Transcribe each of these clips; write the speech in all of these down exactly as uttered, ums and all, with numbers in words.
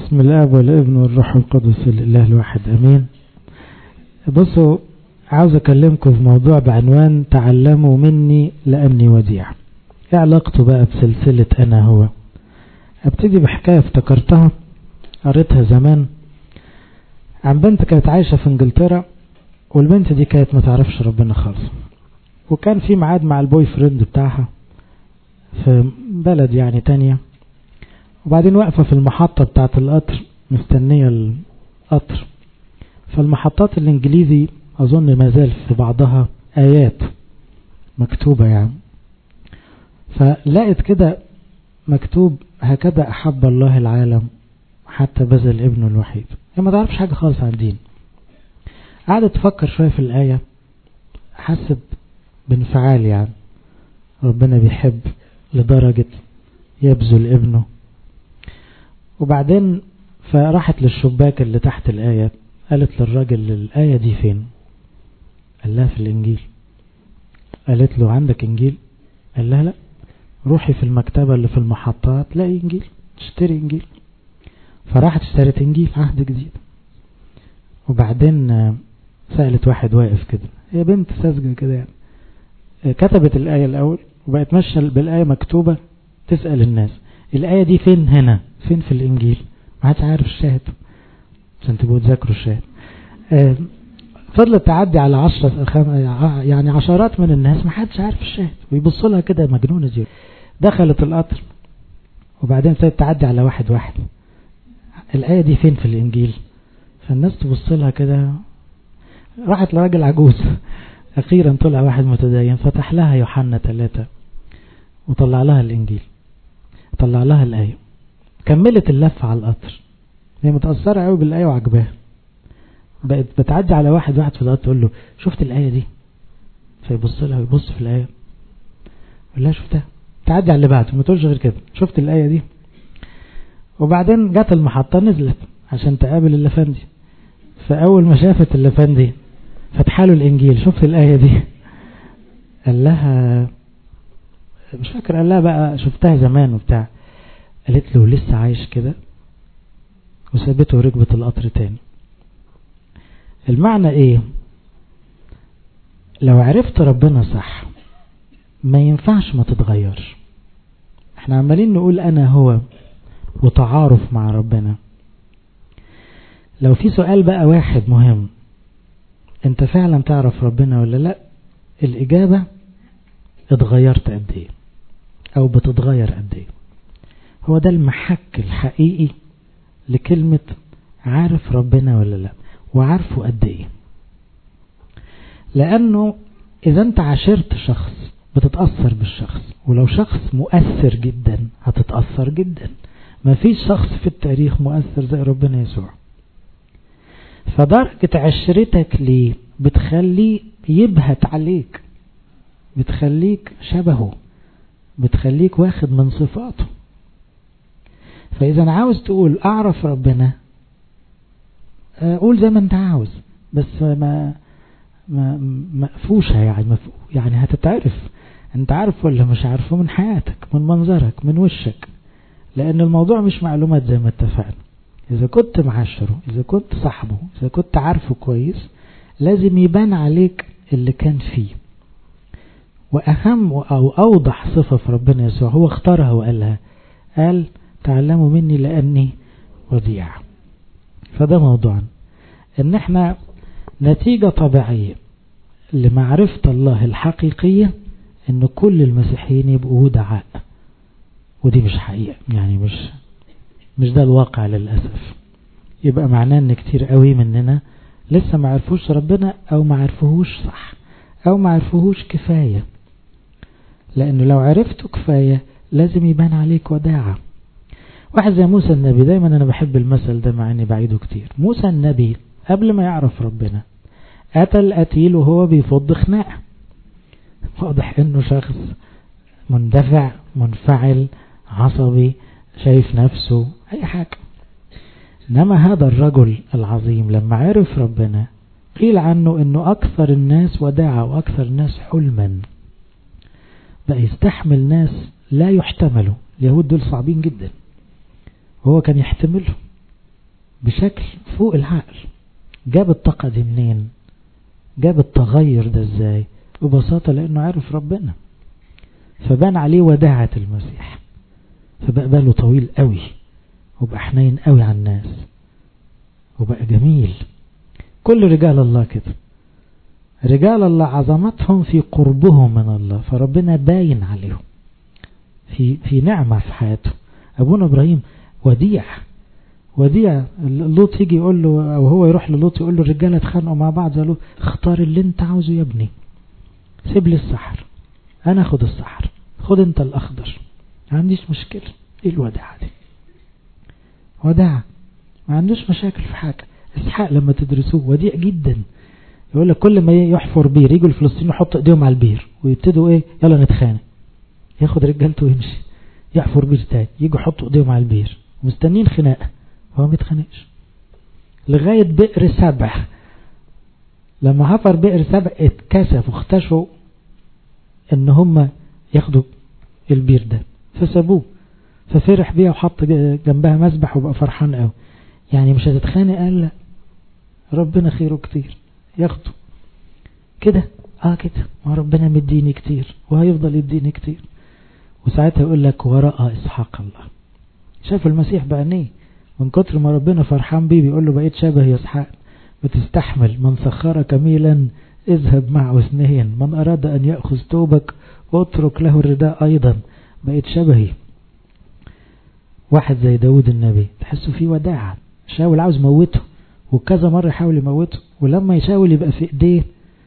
بسم الاب والابن والروح القدس الاله الواحد امين. بصوا، عاوز اكلمكم في موضوع بعنوان تعلموا مني لاني وديع. ايه علاقته بقى بسلسلة انا هو؟ ابتدي بحكاية افتكرتها قريتها زمان عن بنت كانت عايشة في انجلترا، والبنت دي كانت ما تعرفش ربنا خالص، وكان في ميعاد مع البوي فريند بتاعها في بلد يعني تانية، وبعدين واقفة في المحطة بتاعة القطر مستنية القطر. فالمحطات الانجليزي اظن ما زال في بعضها ايات مكتوبة يعني، فلقيت كده مكتوب هكذا احب الله العالم حتى بذل ابنه الوحيد. هي ما تعرفش حاجة خالص عن الدين، قعدت تفكر شوية في الآية، حسب بانفعال يعني ربنا بيحب لدرجة يبذل ابنه. وبعدين فراحت للشباك اللي تحت الآية، قالت للراجل الآية دي فين؟ قال لها في الإنجيل. قالت له عندك إنجيل؟ قال لها لا، روحي في المكتبة اللي في المحطات لاقي إنجيل، تشتري إنجيل. فراحت اشترت إنجيل عهد جديد. وبعدين سألت واحد واقف كده، هي بنت ساذجة كده يعني، كتبت الآية الأول وبقت ماشية بالآية مكتوبة تسأل الناس الآية دي فين هنا؟ فين في الإنجيل؟ ما حدش عارف الشاهد عشان تبقوا تذاكروا الشاهد. فضلت تعدي على عشرة يعني عشرات من الناس ما حدش عارف الشاهد، ويبصوا لها كده مجنونة زي. دخلت القطر وبعدين ابتدت تعدي على واحد واحد، الآية دي فين في الإنجيل؟ فالناس تبص لها كده. راحت لراجل عجوز، أخيرا طلع واحد متدين فتح لها يوحنا ثلاثة وطلع لها الإنجيل، طلع لها الآية. كملت اللفة على القطر، هي متأثرة قوي بالآية وعجباها، بقت بتعدي على واحد واحد في القطر تقول له شفت الآية دي؟ فيبص لها ويبص في الآية يقول لها شفتها. تعدي على اللي بعده ما تقولش غير كده، شفت الآية دي؟ وبعدين جت المحطة نزلت عشان تقابل اللفندي، فأول ما شافت اللفندي فتحاله الإنجيل، شفت الآية دي؟ قال لها مش فاكر، قال لها بقى شفتها زمان وبتاع. قالت له لسه عايش كده؟ وسابته وركبت القطر تاني. المعنى ايه؟ لو عرفت ربنا صح ما ينفعش ما تتغيرش. احنا عمالين نقول انا هو وتعارف مع ربنا. لو في سؤال بقى واحد مهم، انت فعلا تعرف ربنا ولا لا؟ الاجابة اتغيرت قد ايه او بتتغير قد ايه. هو ده المحك الحقيقي لكلمة عارف ربنا ولا لا، وعارفه قد ايه. لانه اذا انت عاشرت شخص بتتأثر بالشخص، ولو شخص مؤثر جدا هتتأثر جدا. ما فيش شخص في التاريخ مؤثر زي ربنا يسوع. فدرجة عشرتك ليه بتخليه يبهت عليك، بتخليك شبهه، بتخليك واخد من صفاته. فإذا عاوز تقول أعرف ربنا، قول زي ما انت عاوز، بس ما ما مقفوشة يعني مفو يعني هتتعرف انت عارف ولا مش عارفه من حياتك، من منظرك، من وشك. لأن الموضوع مش معلومات زي ما اتفقنا. إذا كنت معاشره، إذا كنت صاحبه، إذا كنت عارفه كويس، لازم يبان عليك اللي كان فيه. وأهم أو أوضح صفة في ربنا يسوع هو اختارها وقالها، قال تعلموا مني لأني وديع. فده موضوعنا، ان احنا نتيجة طبيعية لمعرفة الله الحقيقية ان كل المسيحيين يبقوا ودعاء. ودي مش حقيقة يعني، مش مش ده الواقع للأسف. يبقى معناه ان كتير قوي مننا لسه ما عرفوش ربنا، او ما عرفوهوش صح، او ما عرفوهوش كفاية. لانه لو عرفته كفاية لازم يبان عليك وداعة. واحد زي موسى النبي، دايما انا بحب المثل ده مع اني بعيده كتير. موسى النبي قبل ما يعرف ربنا قتل قتيل وهو بيفض خناقه. واضح انه شخص مندفع، منفعل، عصبي، شايف نفسه، اي حاجة. انما هذا الرجل العظيم لما عرف ربنا قيل عنه انه اكثر الناس وداعة واكثر الناس حلما. بقى يستحمل ناس لا يحتملوا. اليهود دول صعبين جدا، وهو كان يحتملهم بشكل فوق العقل. جاب الطاقة دي منين؟ جاب التغير ده ازاي؟ ببساطة لأنه عارف ربنا، فبان عليه وداعة المسيح، فبقى باله طويل قوي، وبقى حنين قوي على الناس، وبقى جميل. كل رجال الله كده، رجال الله عظمتهم في قربهم من الله، فربنا باين عليهم في في نعمة في حياته. أبونا إبراهيم وديع وديع. لوط يجي يقول له، أو هو يروح للوط يقول له الرجالة اتخانقوا مع بعض، قالوا اختار اللي انت عاوزه يا ابني، سيب لي الصحر، انا اخد الصحر، خد انت الاخضر، ما عنديش مشكلة. ايه الوداعة دي؟ وداعة، ما عندوش مشاكل في حاجة. اسحاق لما تدرسوه وديع جدا، يقول لك كل ما يحفر بير يجوا الفلسطينيين يحطوا ايديهم على البير ويبتدوا ايه، يلا نتخانق، ياخد رجالته ويمشي، يحفر بير تاني، يجوا يحطوا ايديهم على البير ومستنين خناقة، هو ما يتخانقش. لغاية بئر سبع، لما حفر بئر سبع اتكسف واختشوا ان هم ياخدوا البير ده، فسابوه، ففرح بيها وحط جنبها مسبح وبقى فرحان قوي. يعني مش هتتخانق؟ قال لا، ربنا خيره كتير ياخده كده. اه كده، ما ربنا مديني كتير وهيفضل يديني كتير. وساعتها يقول لك وراء اسحاق الله. شاف المسيح بعينيه، من كتر ما ربنا فرحان بيه بيقول له بقيت شبه يا اسحاق، بتستحمل من سخرك ميلا اذهب معه اثنين، من اراد ان يأخذ توبك واترك له الرداء ايضا، بقيت شبهي. واحد زي داود النبي تحسه فيه وداعة، شاول عاوز موته وكذا مرة يحاول يموته، ولما يشاول يبقى في ايديه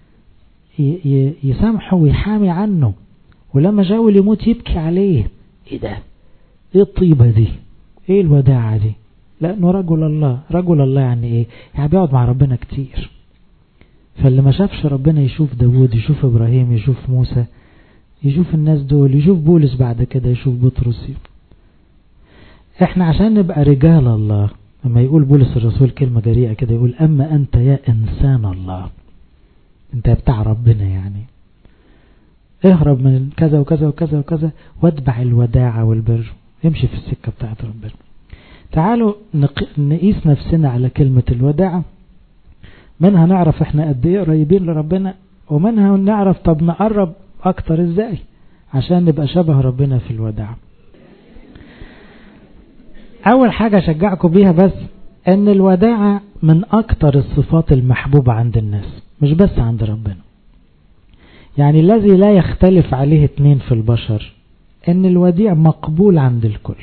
يسامحه ويحامي عنه، ولما شاول يموت يبكي عليه. ايه ده؟ ايه الطيبة دي؟ ايه الوداعة دي؟ لانه رجل الله. رجل الله يعني ايه؟ يعني بيقعد مع ربنا كتير. فاللي ما شافش ربنا يشوف داود، يشوف ابراهيم، يشوف موسى، يشوف الناس دول، يشوف بولس بعد كده، يشوف بطرس. احنا عشان نبقى رجال الله، لما يقول بولس الرسول كلمة جريئة كده، يقول اما انت يا انسان الله، انت بتاع ربنا، يعني اهرب من كذا وكذا وكذا وكذا واتبع الوداعة والبر، امشي في السكة بتاعت ربنا. تعالوا نقيس نفسنا على كلمة الوداعة، منها نعرف احنا قد ايه قريبين لربنا، ومنها نعرف طب نقرب اكتر ازاي عشان نبقى شبه ربنا في الوداعة. اول حاجة اشجعكم بيها بس ان الوداعة من اكتر الصفات المحبوبة عند الناس، مش بس عند ربنا. يعني الذي لا يختلف عليه اتنين في البشر ان الوديع مقبول عند الكل.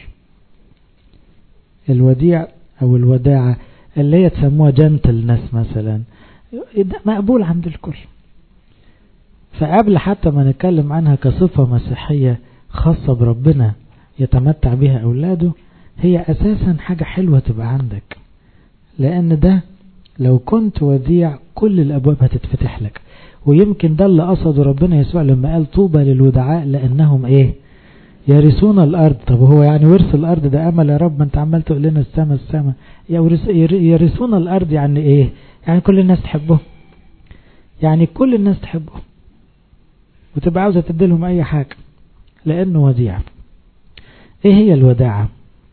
الوديع او الوداعة اللي هي تسموها جنتلنس مثلا، مقبول عند الكل. فقبل حتى ما نتكلم عنها كصفة مسيحية خاصة بربنا يتمتع بها اولاده، هي اساسا حاجة حلوة تبقى عندك، لان ده لو كنت وديع كل الابواب هتتفتح لك. ويمكن ده اللي قصده ربنا يسوع لما قال طوبى للودعاء لانهم ايه؟ يرثون الارض. طب هو يعني ورث الارض ده امل يا رب؟ ما انت عمال تقول لنا السماء السماء. يرثون الارض يعني ايه؟ يعني كل الناس تحبه، يعني كل الناس تحبه وتبقى عاوزة تديلهم اي حاجة لانه وديع. ايه هي الوداعة؟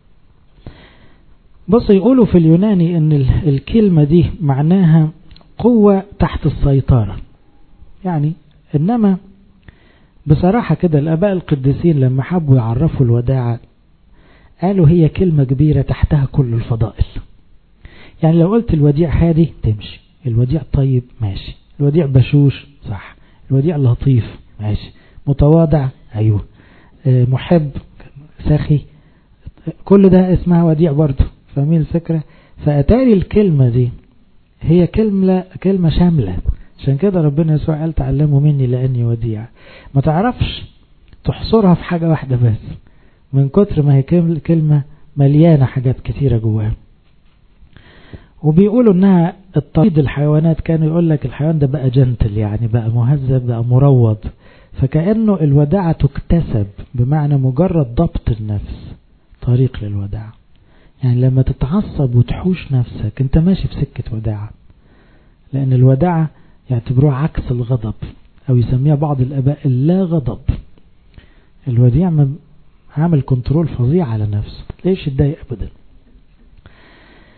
بص، يقولوا في اليوناني ان الكلمة دي معناها قوة تحت السيطرة. يعني انما بصراحة كده الاباء القديسين لما حبوا يعرفوا الوداعة قالوا هي كلمة كبيرة تحتها كل الفضائل. يعني لو قلت الوديع هادي تمشي، الوديع طيب ماشي، الوديع بشوش صح، الوديع لطيف ماشي، متواضع ايوه، محب سخي، كل ده اسمها وديع برضه. فاهمين الفكرة؟ فأتاري الكلمة دي هي كلمة كلمة شاملة. عشان كده ربنا يسوع قال تعلموا مني لأني وديع. ما تعرفش تحصرها في حاجة واحدة بس، من كتر ما هي كلمة مليانة حاجات كتيرة جواها. وبيقولوا انها الطريد الحيوانات كانوا يقول لك الحيوان ده بقى جنتل، يعني بقى مهذب، بقى مروض. فكأنه الوداعة تكتسب، بمعنى مجرد ضبط النفس طريق للوداعة. يعني لما تتعصب وتحوش نفسك انت ماشي في سكة وداعة، لان الوداعة يعتبروها عكس الغضب، او يسميها بعض الاباء اللا غضب. الوديع عامل كنترول فظيع على نفسه، ليش يتضايق ابدا.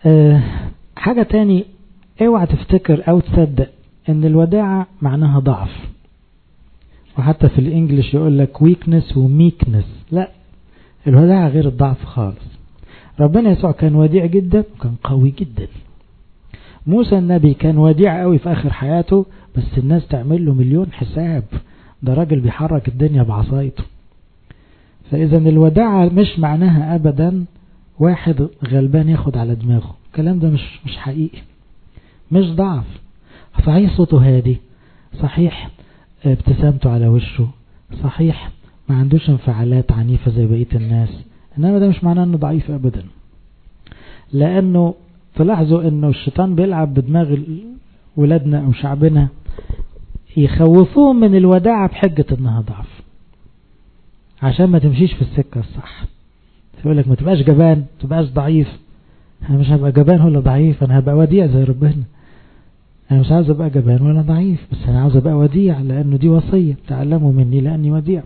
أه حاجة تاني، اوعى تفتكر او تصدق ان الوداعة معناها ضعف، وحتى في الانجليش يقول لك weakness وmeekness. لا، الوداعة غير الضعف خالص. ربنا يسوع كان وديع جدا وكان قوي جدا. موسى النبي كان وديع قوي في اخر حياته، بس الناس تعمل له مليون حساب، ده راجل بيحرك الدنيا بعصايته. فاذا الوداعة مش معناها ابدا واحد غلبان ياخد على دماغه، الكلام ده مش مش حقيقي، مش ضعف. صحيح صوته هادي، صحيح ابتسامته على وشه، صحيح ما عندوش انفعالات عنيفة زي بقية الناس، انما ده مش معناه انه ضعيف ابدا. لانه تلاحظوا انه الشيطان بيلعب بدماغ ولادنا او شعبنا، يخوفوهم من الوداعة بحجة انها ضعف، عشان ما تمشيش في السكة الصح. يقول لك ما تبقاش جبان، ما تبقاش ضعيف. انا مش هبقى جبان ولا ضعيف، انا هبقى وديع زي ربنا. انا مش عاوز ابقى جبان ولا ضعيف، بس انا عاوز ابقى وديع، لانه دي وصية تعلموا مني لاني وديع.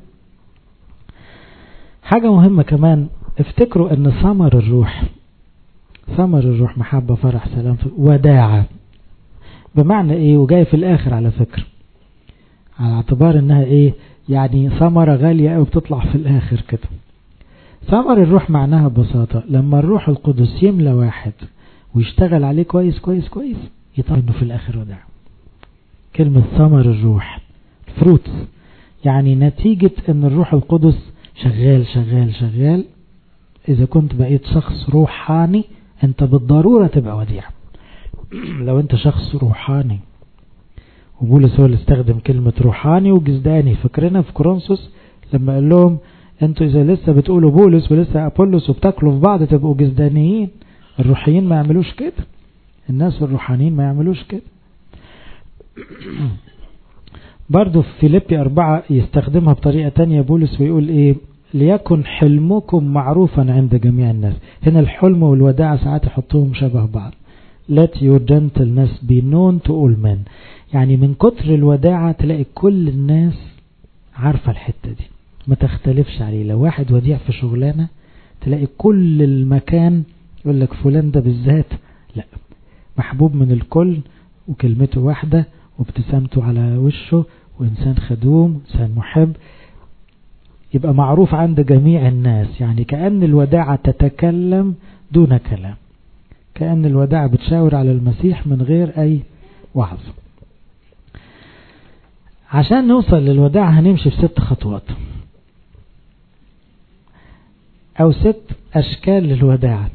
حاجة مهمة كمان، افتكروا ان ثمر الروح، ثمر الروح محبة فرح سلام وداعة. بمعنى ايه؟ وجاي في الاخر على فكرة، على اعتبار انها ايه يعني ثمرة غالية قوي بتطلع في الاخر كده. ثمر الروح معناها ببساطة لما الروح القدس يملى واحد ويشتغل عليه كويس كويس كويس، يطلع انه في الاخر وداع. كلمة ثمر الروح فروتس، يعني نتيجة ان الروح القدس شغال شغال شغال. اذا كنت بقيت شخص روحاني انت بالضرورة تبقى وديع. لو انت شخص روحاني، وبولس هو اللي استخدم كلمة روحاني وجزداني. فكرنا في كورنثوس لما قال لهم انتوا اذا لسه بتقولوا بولس ولسه ابولس وبتاكلوا في بعض تبقوا جزدانيين. الروحيين ما يعملوش كده، الناس الروحانيين ما يعملوش كده. برضو في فيليبي أربعة يستخدمها بطريقة تانية بولس ويقول ايه؟ ليكن حلمكم معروفا عند جميع الناس. هنا الحلم والوداعة ساعات يحطوهم شبه بعض. Let your gentleness be known to all men. يعني من كتر الوداعة تلاقي كل الناس عارفة الحتة دي، ما تختلفش عليه. لو واحد وديع في شغلانة تلاقي كل المكان يقول لك فلان ده بالذات لا محبوب من الكل، وكلمته واحدة وابتسامته على وشه، وإنسان خدوم، إنسان محب، يبقى معروف عند جميع الناس. يعني كأن الوداعة تتكلم دون كلام، كأن الوداعة بتشاور على المسيح من غير أي وعظ. عشان نوصل للوداعة هنمشي في ست خطوات أو ست أشكال للوداعة.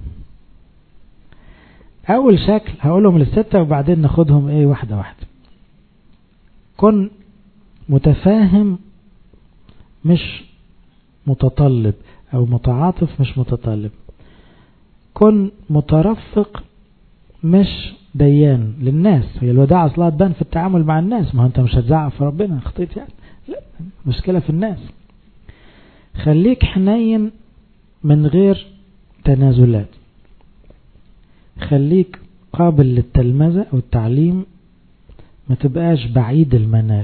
أول شكل هقولهم للستة وبعدين ناخدهم إيه واحدة واحدة. كن متفاهم مش متطلب، أو متعاطف مش متطلب. كن مترفق مش ديان للناس. هي الوداعة أصلها تبان في التعامل مع الناس، ما أنت مش هتزعق في ربنا خطيت يعني، لا، مشكلة في الناس. خليك حنين من غير تنازلات. خليك قابل للتلمذة أو التعليم، ما تبقاش بعيد المنال.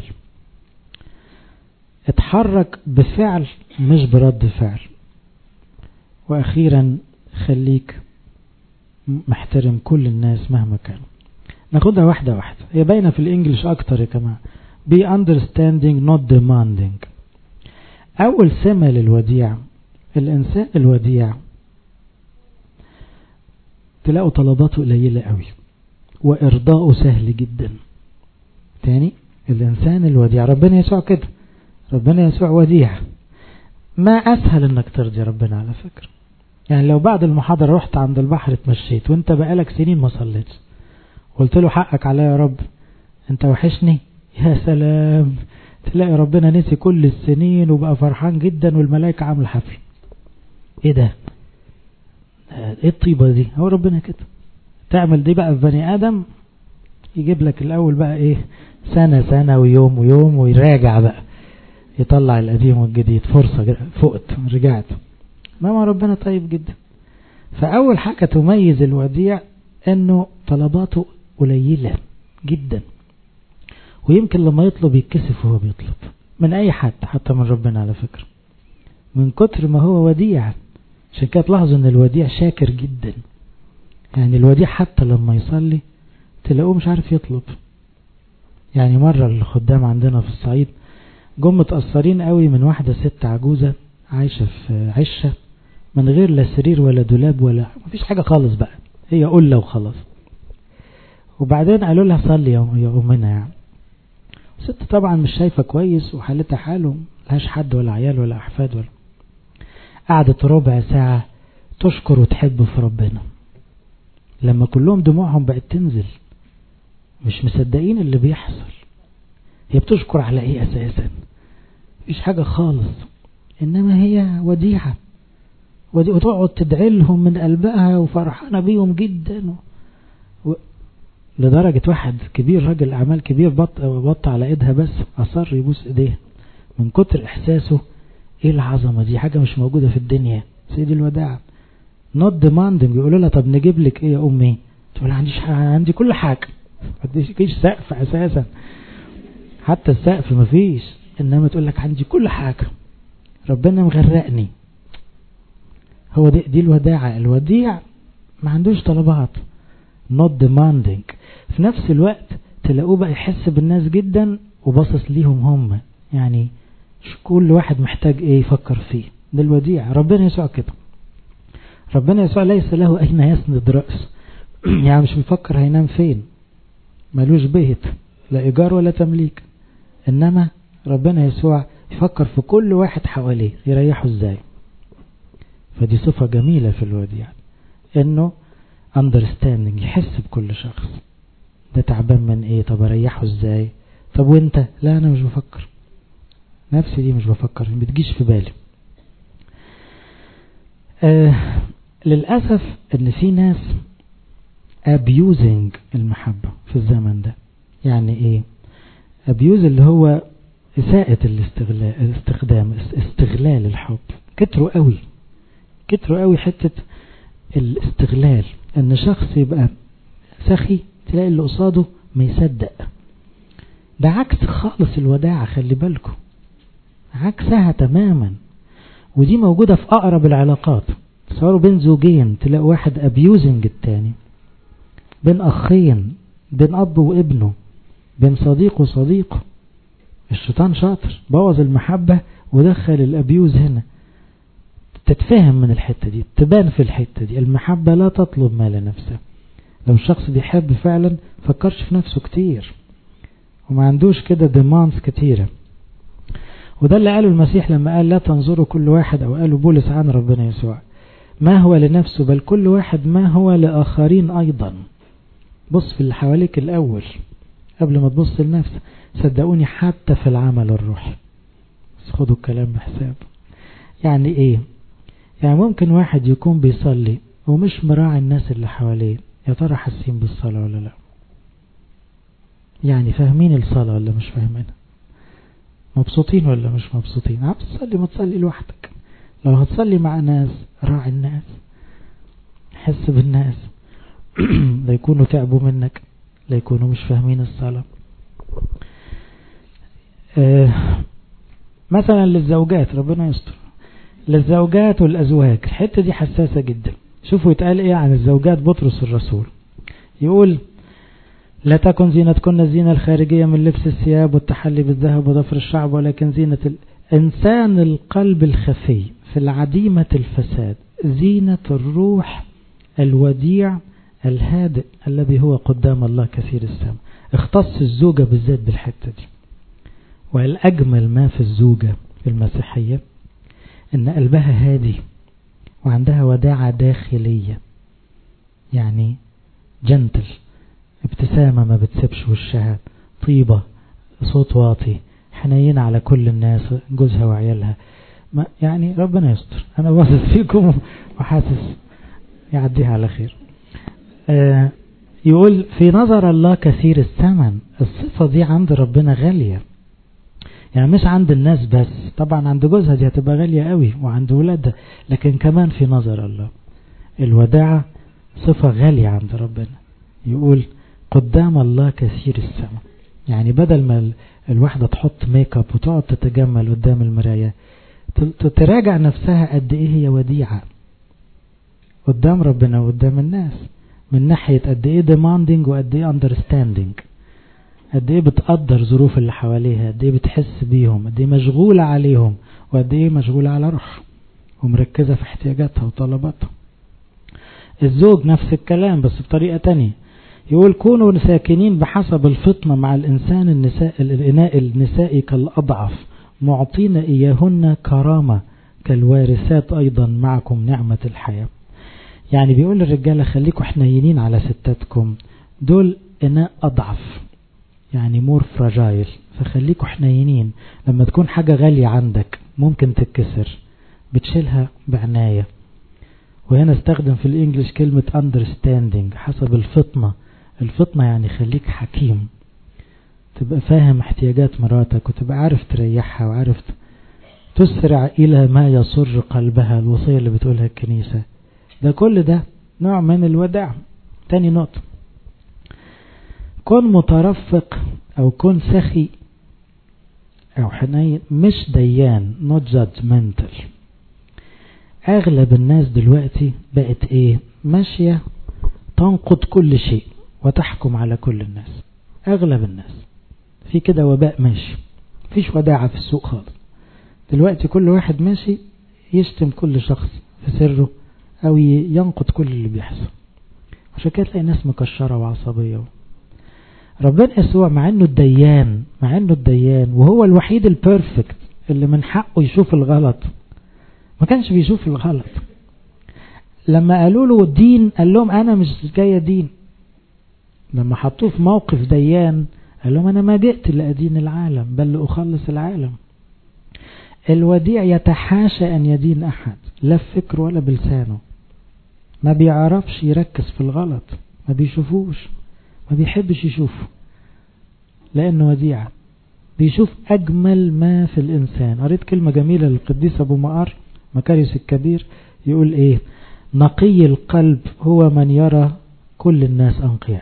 اتحرك بفعل مش برد فعل. وأخيرا خليك محترم كل الناس مهما كانوا. ناخدها واحدة واحدة، هي باينة في الانجليش اكتر يا جماعة. be understanding not demanding. اول سمة للوديع، الانسان الوديع تلاقوا طلباته قليلة قوي وارضاؤه سهل جدا. تاني، الانسان الوديع ربنا يسوع كده، ربنا يسوع وديع. ما اسهل انك ترضي ربنا على فكرة. يعني لو بعد المحاضرة رحت عند البحر اتمشيت وانت بقالك سنين ما صليتش، قلت له حقك عليا يا رب انت وحشني، يا سلام، تلاقي ربنا نسي كل السنين وبقى فرحان جدا والملائكة عامل حفل. ايه ده؟ ايه الطيبة دي؟ هو ربنا كده. تعمل دي بقى في بني ادم يجيب لك الاول بقى ايه، سنة سنة ويوم ويوم ويراجع بقى، يطلع القديم والجديد. فرصة فقت رجعت. ما ربنا طيب جدا. فأول حاجة تميز الوديع انه طلباته قليلة جدا، ويمكن لما يطلب يتكسف وهو بيطلب من اي حد، حتى من ربنا على فكرة، من كتر ما هو وديع. عشان كده تلاحظوا ان الوديع شاكر جدا. يعني الوديع حتى لما يصلي تلاقوه مش عارف يطلب. يعني مرة الخدام عندنا في الصعيد جم متأثرين قوي من واحدة ست عجوزة عايشة في عشة من غير لا سرير ولا دولاب ولا مفيش حاجة خالص بقى، هي قلة وخلاص. وبعدين قالوا لها صلي يا أمنا. يعني ست طبعا مش شايفة كويس وحالتها حاله، ملهاش حد ولا عيال ولا أحفاد ولا. قعدت ربع ساعة تشكر وتحب في ربنا لما كلهم دموعهم بقت تنزل، مش مصدقين اللي بيحصل. هي بتشكر على ايه اساسا؟ مفيش حاجة خالص، انما هي وديعة وتقعد تدعي لهم من قلبها وفرحانة بيهم جدا و... لدرجة واحد كبير راجل اعمال كبير بط... بط على ايدها بس اصر يبوس ايديها من كتر احساسه ايه العظمة دي، حاجة مش موجودة في الدنيا. سيدي الوداع not demanding. يقولوا لها طب نجيب لك ايه يا امي؟ تقول عنديش عندي كل حاجة، مفيش سقف اساسا، حتى السقف مفيش، انما تقول لك عندي كل حاجة، ربنا مغرقني. هو دي, دي الوداعة. الوديع ما عندوش طلبات not demanding. في نفس الوقت تلاقوه بقى يحس بالناس جدا وباصص ليهم هم، يعني كل واحد محتاج ايه يفكر فيه. ده الوديع. ربنا يسوع كده، ربنا يسوع ليس له اين يسند رأس يعني مش مفكر هينام فين، ملوش بيت لا ايجار ولا تمليك، انما ربنا يسوع يفكر في كل واحد حواليه يريحه ازاي. فدي صفة جميلة في الوديع، انه understanding، يحس بكل شخص. ده تعبان من ايه؟ طب اريحه ازاي؟ طب وانت؟ لا انا مش بفكر، نفسي دي مش بفكر، ما بتجيش في بالي. آه للأسف ان في ناس abusing المحبة في الزمن ده. يعني ايه abuse؟ اللي هو إساءة الاستغلال، الاستخدام، استغلال الحب. كتروا قوي كتروا قوي حتة الاستغلال، ان شخص يبقى سخي تلاقي اللي قصاده ما يصدق. ده عكس خالص الوداعة، خلي بالكم، عكسها تماما. ودي موجودة في أقرب العلاقات. تصوروا بين زوجين تلاقوا واحد abusing التاني، بين أخين، بين أب وابنه، بين صديق وصديقه. الشيطان شاطر بوظ المحبة ودخل الأبيوز هنا. تتفهم من الحتة دي، تبان في الحتة دي. المحبة لا تطلب ما لنفسه. لو الشخص بيحب فعلا فكرش في نفسه كتير وما عندوش كده ديماندز كتيرة. وده اللي قاله المسيح لما قال لا تنظروا كل واحد، أو قاله بولس عن ربنا يسوع، ما هو لنفسه بل كل واحد ما هو لآخرين أيضا. بص في اللي حواليك الأول قبل ما تبص لنفسك. صدقوني حتى في العمل الروحي، بس خدوا الكلام بحساب. يعني ايه؟ يعني ممكن واحد يكون بيصلي ومش مراعي الناس اللي حواليه، يا ترى حاسين بالصلاة ولا لا؟ يعني فاهمين الصلاة ولا مش فاهمينها؟ مبسوطين ولا مش مبسوطين؟ عم تصلي ما تصلي لوحدك. لو هتصلي مع ناس راعي الناس، حس بالناس لا يكونوا تعبوا منك، لا يكونوا مش فاهمين الصلاة. آه مثلا للزوجات، ربنا يستر، للزوجات والأزواج الحتة دي حساسة جدا. شوفوا يتقال ايه عن الزوجات. بطرس الرسول يقول لا تكن زينتكن الزينة الخارجية من لبس الثياب والتحلي بالذهب وضفر الشعب، ولكن زينة الإنسان القلب الخفي في العديمة الفساد، زينة الروح الوديع الهادئ الذي هو قدام الله كثير السماء. اختص الزوجة بالذات بالحتة دي. والأجمل ما في الزوجة في المسيحية ان قلبها هادي وعندها وداعة داخلية، يعني جنتل، ابتسامة ما بتسيبش وشها، طيبة، صوت واطي، حنينة على كل الناس، جوزها وعيالها. ما يعني ربنا يستر، انا باصص فيكم وحاسس يعديها على خير. آه يقول في نظر الله كثير الثمن. الصفة دي عند ربنا غالية، يعني مش عند الناس بس، طبعا عند جوزها دي هتبقى غالية قوي وعند ولادها، لكن كمان في نظر الله الوداعة صفة غالية عند ربنا. يقول قدام الله كثير الثمن، يعني بدل ما الواحدة تحط ميك اب وتقعد تتجمل قدام المراية، تراجع نفسها قد ايه هي وديعة قدام ربنا وقدام الناس. من ناحية قد ايه demanding وقد ايه understanding، قد ايه بتقدر ظروف اللي حواليها، قد ايه بتحس بيهم، قد ايه مشغولة عليهم، وقد ايه مشغولة على روحها ومركزة في احتياجاتها وطلباتها. الزوج نفس الكلام بس بطريقة تانية، يقول كونوا ساكنين بحسب الفطنة مع الإنسان النساء الإناء النسائي كالأضعف، معطين إياهن كرامة كالوارثات أيضا معكم نعمة الحياة. يعني بيقول للرجالة خليكوا حنينين على ستاتكم، دول إناء أضعف يعني مور فراجايل، فخليكوا حنينين. لما تكون حاجة غالية عندك ممكن تتكسر بتشيلها بعناية. وهنا استخدم في الإنجليش كلمة understanding حسب الفطنة. الفطنة يعني خليك حكيم، تبقى فاهم احتياجات مراتك وتبقى عارف تريحها وعارف تسرع إلى ما يسر قلبها، الوصية اللي بتقولها الكنيسة. ده كل ده نوع من الوداع. تاني نقطة، كن مترفق أو كن سخي أو حنين مش ديان not judgmental. أغلب الناس دلوقتي بقت إيه؟ ماشية تنقد كل شيء وتحكم على كل الناس. أغلب الناس في كده وباء ماشي، فيش وداعة في السوق خالص دلوقتي. كل واحد ماشي يشتم كل شخص في سره أو ينقد كل اللي بيحصل، عشان كده تلاقي ناس مكشرة وعصبية. ربنا يسوع مع انه الديان مع انه الديان وهو الوحيد البيرفكت اللي من حقه يشوف الغلط، ما كانش بيشوف الغلط. لما قالوا له الدين قال لهم انا مش جاي دين. لما حطوه في موقف ديان قال لهم انا ما جئت لأدين العالم بل لأخلص العالم. الوديع يتحاشى ان يدين احد، لا بفكره ولا بلسانه، ما بيعرفش يركز في الغلط، ما بيشوفوش، ما بيحبش يشوفه لأنه وديع، بيشوف أجمل ما في الإنسان. قريت كلمة جميلة للقديس أبو مقار مكاريوس الكبير، يقول إيه؟ نقي القلب هو من يرى كل الناس أنقياء.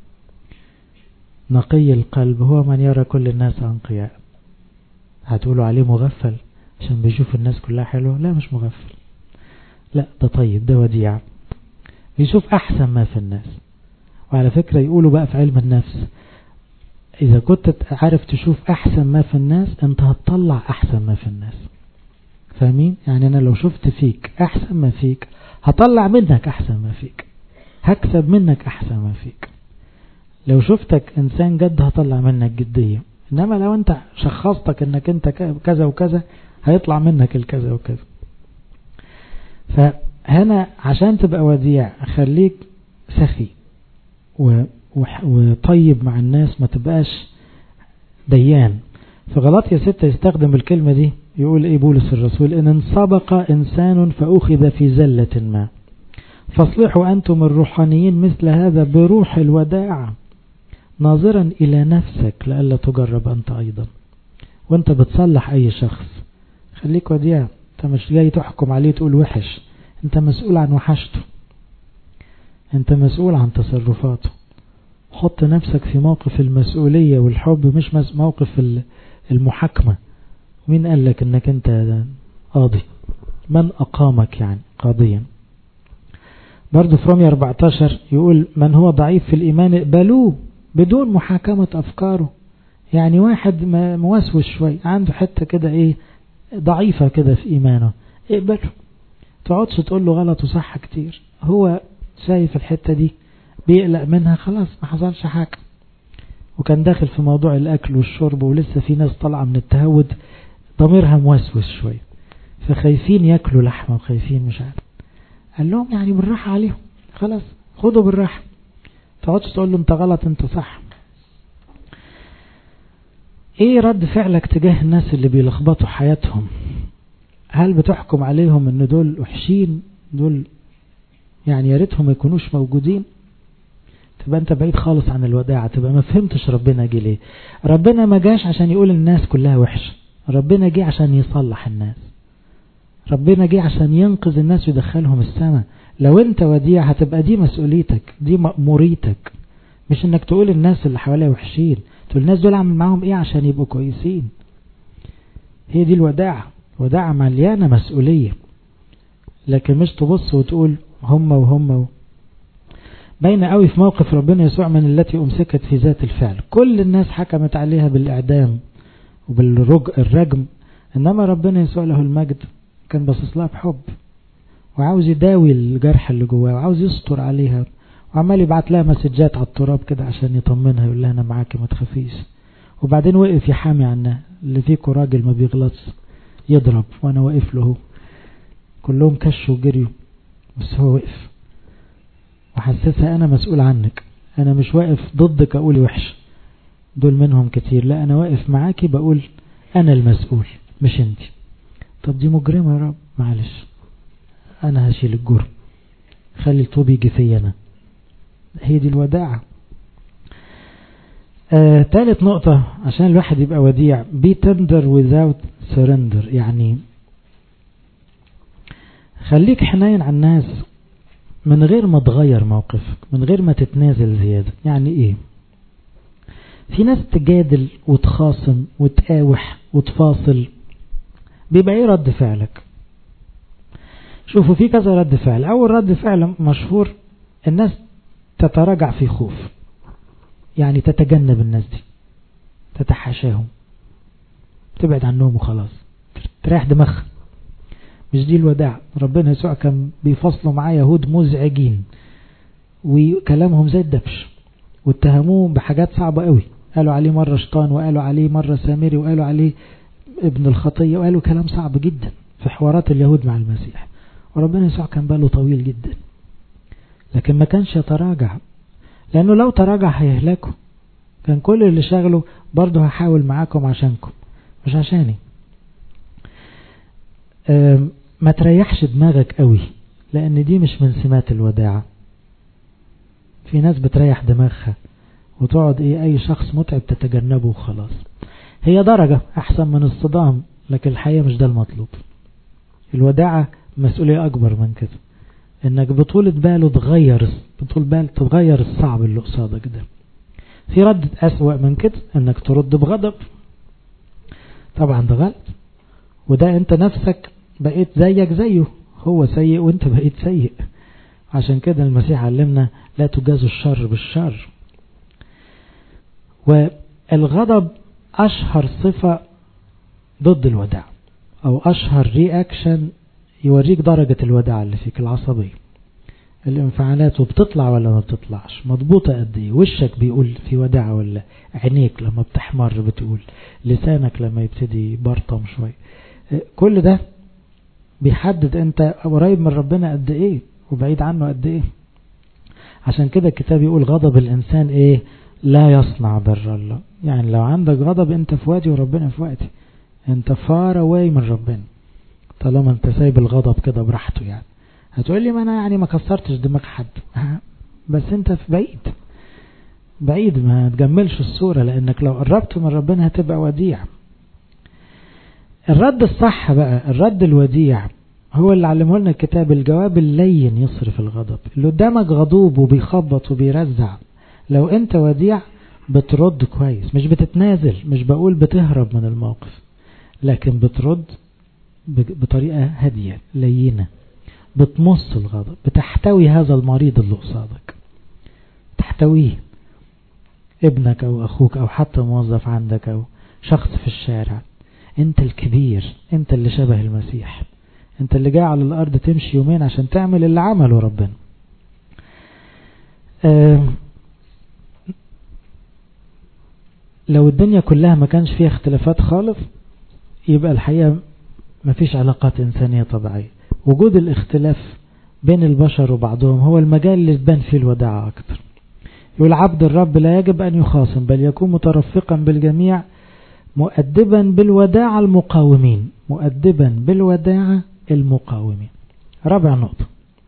نقي القلب هو من يرى كل الناس أنقياء. هتقولوا عليه مغفل عشان بيشوف الناس كلها حلوة؟ لا مش مغفل، لا ده طيب، ده وديع، بيشوف أحسن ما في الناس. وعلى فكرة يقولوا بقى في علم النفس إذا كنت عارف تشوف أحسن ما في الناس أنت هتطلع أحسن ما في الناس. فاهمين؟ يعني أنا لو شفت فيك أحسن ما فيك هطلع منك أحسن ما فيك، هكسب منك أحسن ما فيك. لو شفتك إنسان جد هطلع منك جدية، إنما لو أنت شخصتك أنك أنت كذا وكذا هيطلع منك الكذا وكذا. فهنا عشان تبقى وديع خليك سخي وطيب مع الناس، ما تبقاش ديان. في غلطية ستة يستخدم الكلمة دي، يقول ايه بولس الرسول؟ ان انسبق انسان فاخذ في زلة ما فاصلحوا انتم الروحانيين مثل هذا بروح الوداع ناظرا الى نفسك لألا تجرب انت ايضا. وانت بتصلح اي شخص خليك وديع، انت مش جاي تحكم عليه تقول وحش، انت مسؤول عن وحشته، انت مسؤول عن تصرفاته. حط نفسك في موقف المسؤولية والحب مش موقف المحاكمة. مين قال لك انك انت قاضي؟ من اقامك يعني قاضيا؟ برضو في رومية أربعتاشر يقول من هو ضعيف في الايمان اقبلوه بدون محاكمة افكاره. يعني واحد موسوس شوي عنده حتة كده ايه ضعيفة كده في ايمانه، اقبله، تقعدش تقول له غلط وصح كتير. هو شايف الحتة دي بيقلق منها، خلاص ما حصلش حاجة. وكان داخل في موضوع الأكل والشرب ولسه في ناس طالعة من التهود ضميرها موسوس شوية فخايفين يأكلوا لحمة وخايفين مش عارف. قال لهم يعني بالراحة عليهم، خلاص خدوا بالراحة، تقعدش تقول له انت غلط انت صح. ايه رد فعلك تجاه الناس اللي بيلخبطوا حياتهم؟ هل بتحكم عليهم ان دول وحشين، دول يعني يا ريتهم ما يكونوش موجودين؟ تبقى انت بعيد خالص عن الوداعة، تبقى ما فهمتش ربنا جه ليه. ربنا ما جاش عشان يقول الناس كلها وحشة، ربنا جه عشان يصلح الناس، ربنا جه عشان ينقذ الناس ويدخلهم السماء. لو انت وديع هتبقى دي مسؤوليتك، دي مأموريتك، مش انك تقول الناس اللي حواليها وحشين، تقول الناس دول اعمل معاهم ايه عشان يبقوا كويسين. هي دي الوداعة، وداعة مليانة مسؤولية، لكن مش تبص وتقول هم وهم و... باينة قوي في موقف ربنا يسوع من التي أمسكت في ذات الفعل. كل الناس حكمت عليها بالإعدام وبالرجم، إنما ربنا يسوع له المجد كان باصص لها بحب وعاوز يداوي الجرح اللي جواها وعاوز يستر عليها، وعمال يبعت لها مسجات على التراب كده عشان يطمنها، يقول لها أنا معاكي ما تخافيش. وبعدين وقف يحامي عنها، اللي فيكوا راجل ما بيغلطش يضرب وأنا واقف له. كلهم كشوا وجريوا بس هو وقف وحسسها أنا مسؤول عنك، أنا مش واقف ضدك أقول وحش، دول منهم كتير، لا أنا واقف معاكي بقول أنا المسؤول مش أنت. طب دي مجرمة يا رب، معلش أنا هشيل الجرم، خلي الطوب يجي فيا أنا. هي دي الوداعة. آه، ثالث نقطة عشان الواحد يبقى وديع، be tender without surrender، يعني خليك حنين على الناس من غير ما تغير موقفك، من غير ما تتنازل زيادة. يعني ايه؟ في ناس تجادل وتخاصم وتقاوح وتفاصل، بيبقى ايه رد فعلك؟ شوفوا في كذا رد فعل. اول رد فعل مشهور، الناس تتراجع في خوف، يعني تتجنب الناس دي، تتحاشاهم، تبعد عنهم وخلاص، تريح دماغها. مش دي الوداع. ربنا يسوع كان بيفصلوا معاه يهود مزعجين وكلامهم زي الدبش، واتهموه بحاجات صعبة قوي، قالوا عليه مرة شيطان، وقالوا عليه مرة سامري، وقالوا عليه ابن الخطية، وقالوا كلام صعب جدا في حوارات اليهود مع المسيح. وربنا يسوع كان باله طويل جدا، لكن ما كانش يتراجع، لأنه لو تراجع هيهلكوا. كان كل اللي شغله برضه هحاول معاكم عشانكم مش عشاني. ما تريحش دماغك قوي، لأن دي مش من سمات الوداعة. في ناس بتريح دماغها وتقعد ايه اي شخص متعب تتجنبه وخلاص. هي درجة احسن من الصدام، لكن الحقيقة مش ده المطلوب. الوداعة مسؤولية اكبر من كده، انك بطولة باله تغير بطول بال تغير الصعب اللي قصادك ده. في رد اسوأ من كده، انك ترد بغضب. طبعا ده غلط، وده انت نفسك بقيت زيك زيه، هو سيء وانت بقيت سيء. عشان كده المسيح علمنا لا تجازوا الشر بالشر. والغضب أشهر صفة ضد الوداع، أو أشهر رياكشن يوريك درجة الوداع اللي فيك، العصبية، الانفعالات، وبتطلع ولا ما بتطلعش، مضبوطة قد ايه، وشك بيقول في وداع ولا، عينيك لما بتحمر بتقول، لسانك لما يبتدي برطم شوي. كل ده بيحدد انت قريب من ربنا قد ايه وبعيد عنه قد ايه. عشان كده الكتاب يقول غضب الانسان ايه؟ لا يصنع بر الله. يعني لو عندك غضب انت في وادي وربنا في وادي، انت فار واي من ربنا طالما انت سايب الغضب كده براحته. يعني هتقول لي ما انا يعني ما كسرتش دماغ حد، بس انت في بعيد بعيد، ما تجملش الصورة، لانك لو قربت من ربنا هتبقى وديع. الرد الصح بقى، الرد الوديع، هو اللي علمه لنا الكتاب. الجواب اللين يصرف الغضب. اللي قدامك غضوب وبيخبط وبيرزع، لو انت وديع بترد كويس، مش بتتنازل، مش بقول بتهرب من الموقف، لكن بترد بطريقة هادية لينة، بتمص الغضب، بتحتوي هذا المريض اللي قصادك، تحتويه، ابنك او اخوك او حتى موظف عندك او شخص في الشارع. انت الكبير، انت اللي شبه المسيح، انت اللي جاي على الارض تمشي يومين عشان تعمل اللي عمله ربنا. اه لو الدنيا كلها ما كانش فيها اختلافات خالص، يبقى الحقيقة ما فيش علاقات انسانية طبيعية. وجود الاختلاف بين البشر وبعضهم هو المجال اللي تبان فيه الوداعة اكتر. يقول عبد الرب لا يجب ان يخاصم، بل يكون مترفقا بالجميع، مؤدبا بالوداعة المقاومين، مؤدبا بالوداعة المقاومين. رابع نقطة،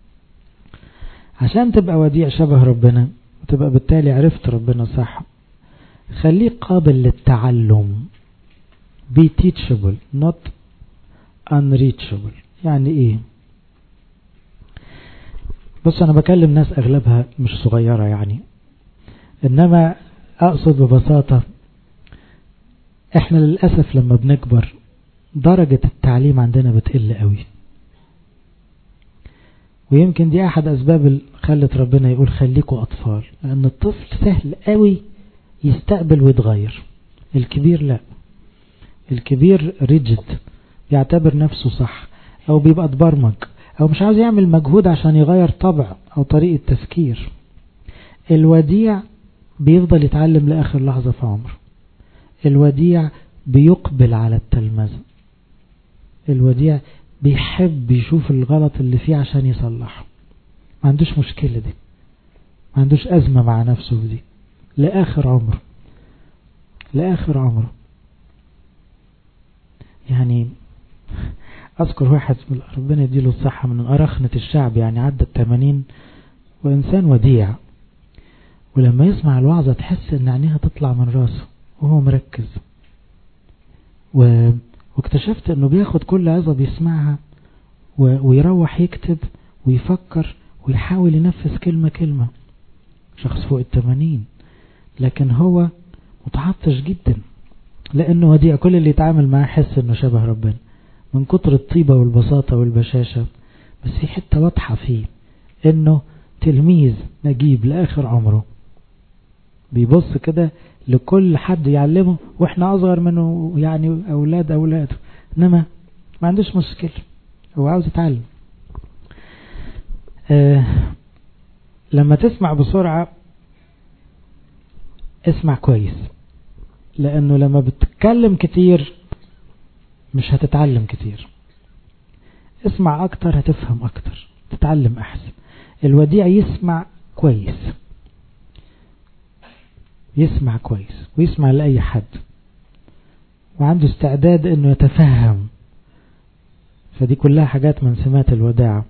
عشان تبقى وديع شبه ربنا وتبقى بالتالي عرفت ربنا صح، خليك قابل للتعلم. be teachable not unreachable. يعني ايه؟ بص انا بكلم ناس اغلبها مش صغيرة يعني، انما اقصد ببساطة احنا للأسف لما بنكبر درجة التعليم عندنا بتقل قوي، ويمكن دي أحد أسباب اللي خلت ربنا يقول خليكوا أطفال، لأن الطفل سهل قوي يستقبل ويتغير، الكبير لا، الكبير ريجد، يعتبر نفسه صح، أو بيبقى اتبرمج، أو مش عاوز يعمل مجهود عشان يغير طبع أو طريقة تفكير. الوديع بيفضل يتعلم لآخر لحظة في عمره. الوديع بيقبل على التلمذة. الوديع بيحب يشوف الغلط اللي فيه عشان يصلحه، ما عندوش مشكلة دي، ما عندوش أزمة مع نفسه دي، لآخر عمره، لآخر عمره. يعني أذكر واحد ربنا يديله الصحة من أرخنة الشعب، يعني عدى التمانين وإنسان وديع، ولما يسمع الوعظة تحس إن عينيها تطلع من راسه وهو مركز. و... واكتشفت إنه بياخد كل عظة بيسمعها و... ويروح يكتب ويفكر ويحاول ينفذ كلمة كلمة. شخص فوق التمانين لكن هو متعطش جدا، لأنه وديع. كل اللي يتعامل معاه حس إنه شبه ربنا من كتر الطيبة والبساطة والبشاشة. بس في حتة واضحة فيه إنه تلميذ نجيب لآخر عمره، بيبص كده لكل حد يعلمه، واحنا اصغر منه يعني اولاد اولاده، انما ما عندوش مشكلة، هو عاوز يتعلم. آه لما تسمع بسرعة اسمع كويس، لانه لما بتتكلم كتير مش هتتعلم كتير. اسمع اكتر هتفهم اكتر، تتعلم احسن. الوديع يسمع كويس، يسمع كويس ويسمع لأي حد، وعنده استعداد انه يتفهم. فدي كلها حاجات من سمات الوداعة.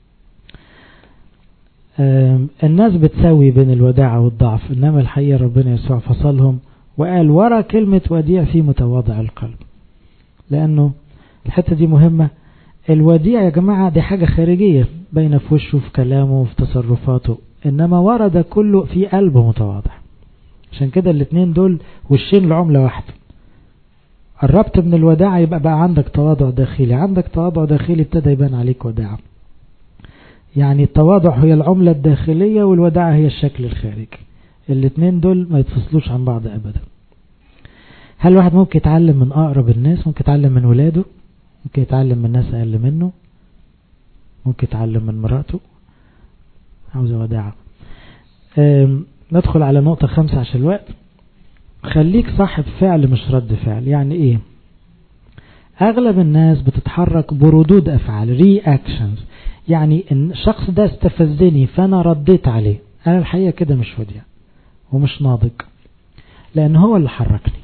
الناس بتسوي بين الوداعة والضعف، انما الحقيقة ربنا يسوع فصلهم وقال ورا كلمة وديع في متواضع القلب، لانه الحتة دي مهمة. الوديع يا جماعة دي حاجة خارجية بين في وشه في كلامه وفي تصرفاته، انما ورا ده كله في قلبه متواضع. عشان كده الاثنين دول وشين لعملة واحدة. قربت من الوداعة يبقى بقى عندك تواضع داخلي، عندك تواضع داخلي ابتدى يبان عليك وداعة. يعني التواضع هي العملة الداخلية والوداعة هي الشكل الخارجي. الاثنين دول ما يتفصلوش عن بعض ابدا. هل واحد ممكن يتعلم من اقرب الناس؟ ممكن يتعلم من ولاده، ممكن يتعلم من ناس اقل منه، ممكن يتعلم من مراته. عاوز وداعة. ندخل على نقطة خمسة عشان الوقت. خليك صاحب فعل مش رد فعل. يعني ايه؟ اغلب الناس بتتحرك بردود افعال، reactions. يعني ان الشخص ده استفزني فانا رديت عليه. انا الحقيقة كده مش وديع ومش ناضج، لان هو اللي حركني،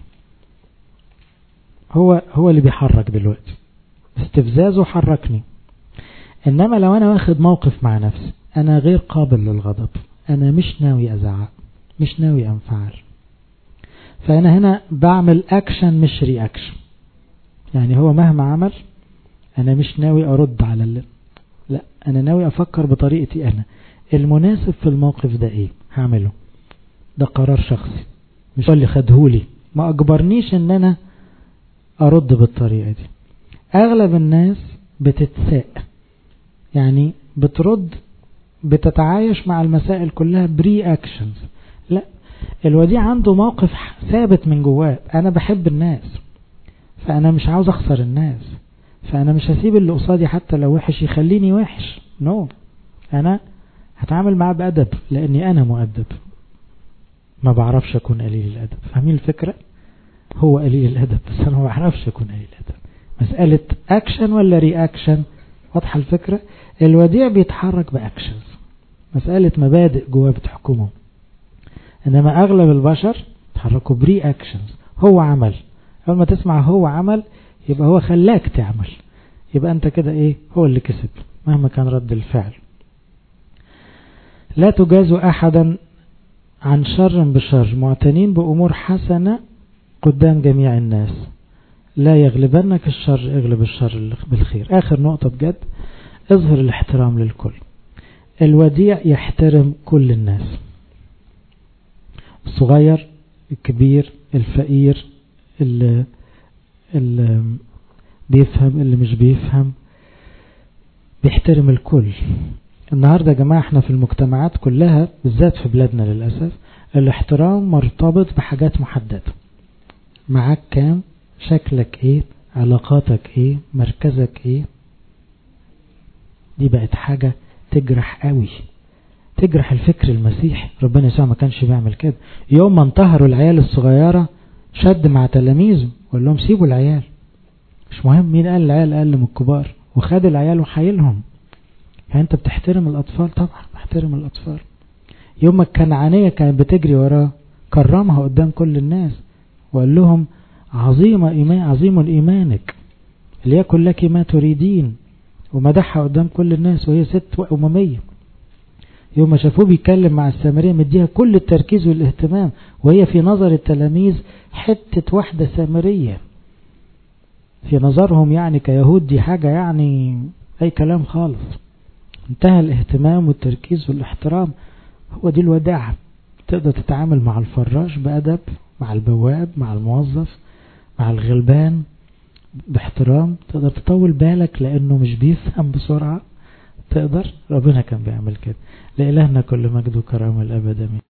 هو هو اللي بيحرك دلوقتي، استفزازه حركني. انما لو انا واخد موقف مع نفسي، انا غير قابل للغضب، انا مش ناوي ازعق، مش ناوي انفعل، فانا هنا بعمل اكشن مش رياكشن. يعني هو مهما عمل انا مش ناوي ارد على اللي، لا، انا ناوي افكر بطريقتي انا المناسب في الموقف ده ايه هعمله. ده قرار شخصي، مش هو اللي خدهولي، ما اجبرنيش ان انا ارد بالطريقة دي. اغلب الناس بتتساء، يعني بترد، بتتعايش مع المسائل كلها بري اكشنز. لا، الوديع عنده موقف ثابت من جواه، انا بحب الناس فانا مش عاوز اخسر الناس، فانا مش هسيب اللي قصادي حتى لو وحش يخليني وحش. نو no. انا هتعامل معاه بأدب لاني انا مؤدب، ما بعرفش اكون قليل الادب. فاهمين الفكرة؟ هو قليل الادب بس انا ما بعرفش اكون قليل الادب. مسألة اكشن ولا رياكشن؟ واضحة الفكرة؟ الوديع بيتحرك باكشنز، مسألة مبادئ جواه بتحكمه. انما اغلب البشر تحركوا بري اكشنز. هو عمل، اول ما تسمع هو عمل يبقى هو خلاك تعمل، يبقى انت كده ايه؟ هو اللي كسب مهما كان رد الفعل. لا تجازوا احدا عن شر بشر، معتنين بامور حسنة قدام جميع الناس، لا يغلبنك الشر، اغلب الشر بالخير. اخر نقطة بجد، اظهر الاحترام للكل. الوديع يحترم كل الناس، الصغير، الكبير، الفقير، اللي, اللي بيفهم، اللي مش بيفهم، بيحترم الكل. النهاردة يا جماعة احنا في المجتمعات كلها بالذات في بلادنا للأسف الاحترام مرتبط بحاجات محددة. معاك كام، شكلك ايه، علاقاتك ايه، مركزك ايه. دي بقت حاجة تجرح قوي، تجرح الفكر المسيحي. ربنا يسوع ما كانش بيعمل كده. يوم ما انتهروا العيال الصغيرة شد مع تلاميذه وقال لهم سيبوا العيال، مش مهم مين قال العيال اقل من الكبار، وخد العيال وحايلهم. يعني انت بتحترم الاطفال؟ طبعا بحترم الاطفال. يوم ما الكنعانية كانت بتجري وراه كرمها قدام كل الناس وقال لهم عظيم إيمان عظيم إيمانك ليكن لك ما تريدين، ومدحها قدام كل الناس وهي ست أممية. يوم ما شافوه بيتكلم مع السامرية مديها كل التركيز والاهتمام، وهي في نظر التلاميذ حتة واحدة سامرية، في نظرهم يعني كيهود دي حاجة يعني أي كلام خالص. انتهى الاهتمام والتركيز والاحترام. هو دي الوداعة. تقدر تتعامل مع الفراش بأدب، مع البواب، مع الموظف، مع الغلبان باحترام. تقدر تطول بالك لأنه مش بيفهم بسرعة. تقدر. ربنا كان بيعمل كده. لإلهنا كل مجد وكرامة الأبد. آمين.